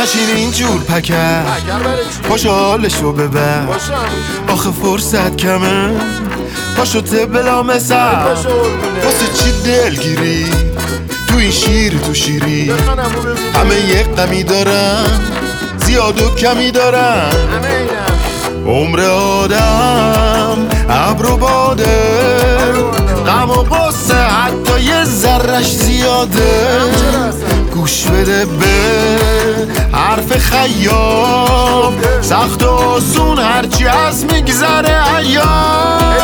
نشین اینجور پکر پاشو حالشو ببر آخه فرصت کمه پاشو بلا مثل واسه چی دلگیری تو این شیر تو شیری همه یک غمی دارن زیاد و کمی دارن عمر آدم ابر و باده غم و غصه حتی یه ذرش زیاده گوش بده به حرف خیام سخت و آسون هرچی از میگذره ایام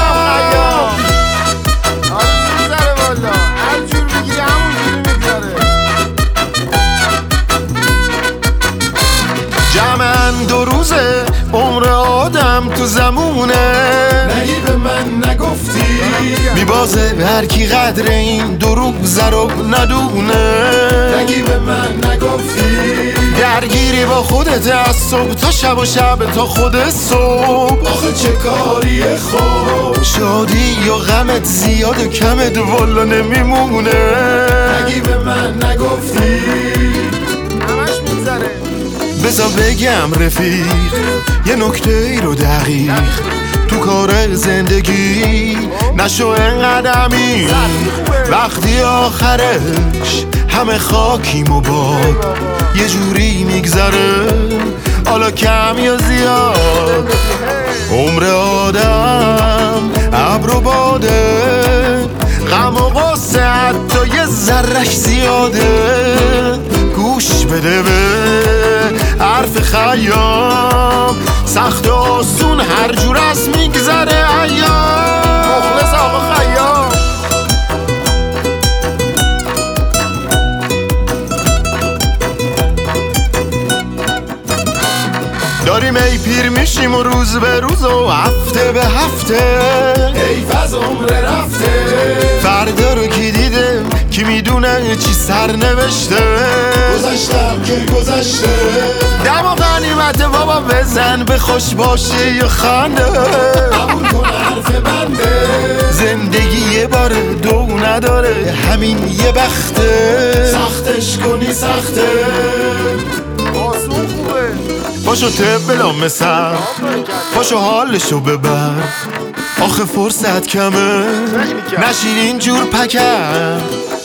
جمعن 2 روزه عمر آدم تو زمونه نگی به من نگفتی میبازه هر کی قدر این دروغ رو ندونه نگی به من نگفتی درگیری با خودت از صبح تا شب و شب تا خود صبح آخه چه کاری خوب شادی یا غمت زیاد و کمت والا نمیمونه نگی به من نگفتی همش میگذره بذار بگم رفیق یه نکته ای رو دقیق تو کار زندگی نشو انقدمی وقتی آخرش همه خاکیم و باد یه جوری میگذره حالا کم یا زیاد عمر آدم ابر و باده غم و غصه حتی یه ذرش زیاده گوش بده به حرف خیام سخت و آسون هر جور از میگذره ایام مخلص آقا خیام داریم ای پیر میشیم و روز به روز و هفته به هفته حیف از عمر رفته فردا رو کی دیده کی میدونه چی سر نوشته گذشتم که گذشته دم و غنیمت بابا بزن به خوش باشه یا خنده قبول کن حرف بنده زندگی یه باره دو نداره همین یه بخته سختش کنی سخته آسون خوبه پاشو بلا مثل پاشو حالشو ببر آخه فرصت کمه نشین اینجور پکر